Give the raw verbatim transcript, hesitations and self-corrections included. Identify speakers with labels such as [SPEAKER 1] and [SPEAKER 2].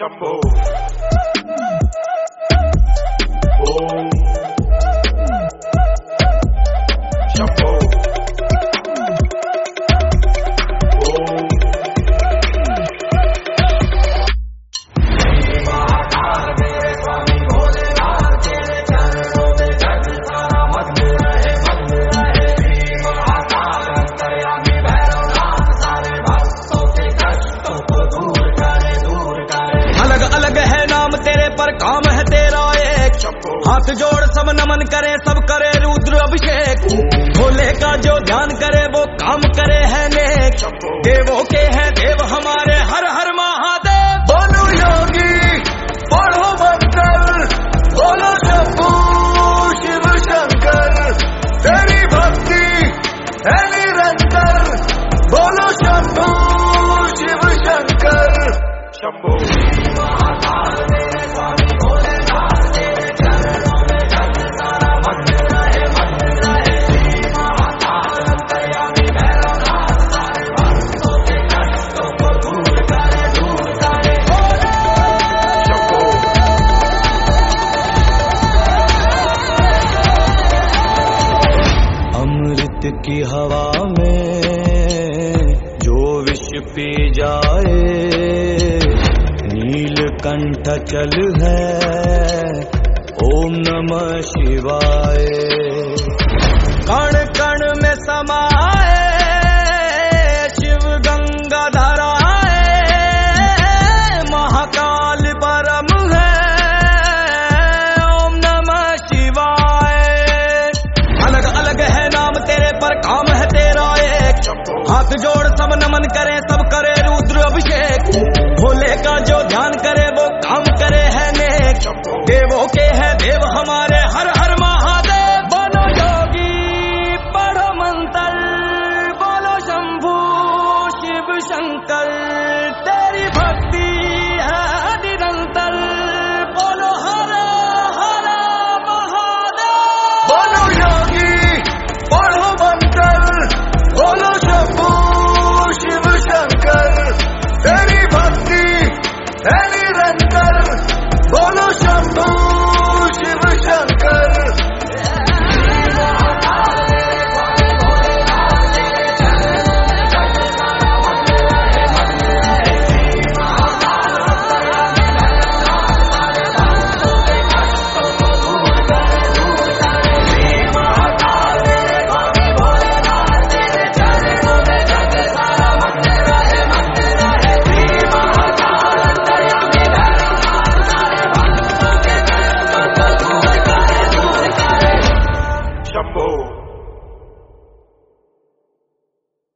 [SPEAKER 1] शंभो ओम शंभो ओम महाकाल मेरे स्वामी भोलेनाथ तेरे चरणों में जग सारा मग्न रहे मग्न रहे। महाकाल अंतर्यामी भैरवनाथ सारे भक्तों के कष्टों को दूर करे दूर करे।
[SPEAKER 2] अलग अलग है नाम तेरे पर काम है तेरा एक, हाथ जोड़ सब नमन करे सब करे रुद्र अभिषेक। भोले का जो ध्यान करे वो काम करे है नेक, देवों के हैं देव हमारे हर हर महादेव।
[SPEAKER 1] बोलो योगी पढ़ो मंत्र बोलो शंभू शिव शंकर तेरी भक्ति है निरंतर। बोलो शंभू शिव शंकर शंभो महाकाल मेरे स्वामी भोलेनाथ तेरे चरणों में जग सारा मग्न रहे मग्न रहे। महाकाल अंतर्यामी भैरवनाथ सारे भक्तों के कष्टों को दूर करे दूर करे। शंभो
[SPEAKER 2] अमृत की हवा में जो विष पी जाए, नीलकंठ चल है ओम नमः शिवाय। कण कण में समाए शिव गंगा धराए, महाकाल परम है ओम नमः शिवाय। अलग अलग है नाम तेरे पर काम है तेरा एक, हाथ जोड़ सब नमन करे सब करे रुद्र अभिषेक। भोले का जो ध्यान करे वो काम करे है नेक, देवों के हैं देव हमारे हर हर महादेव। बोलो योगी पढ़ो मंत्र बोलो शंभू शिव शंकर तेरी भक्ति है निरंतर। बोलो हर हर महादेव।
[SPEAKER 1] बोलो योगी पढ़ो मंत्र बोलो शंभू शिव शंकर तेरी भक्ति है निरंतर। बोलो